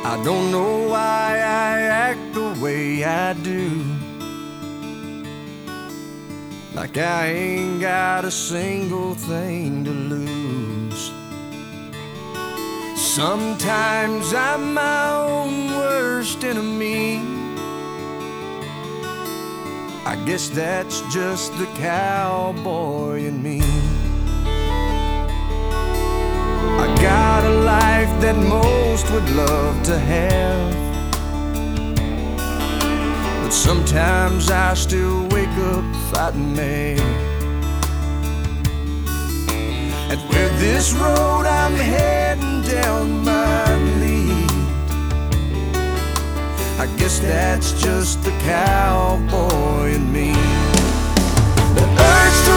I don't know why I act the way I do, like I ain't got a single thing to lose. Sometimes I'm my own worst enemy. I guess that's just the cowboy in me. I got a life that most would love to have, but sometimes I still wake up fighting mad. And where this road I'm heading down might lead, I guess that's just the cowboy in me.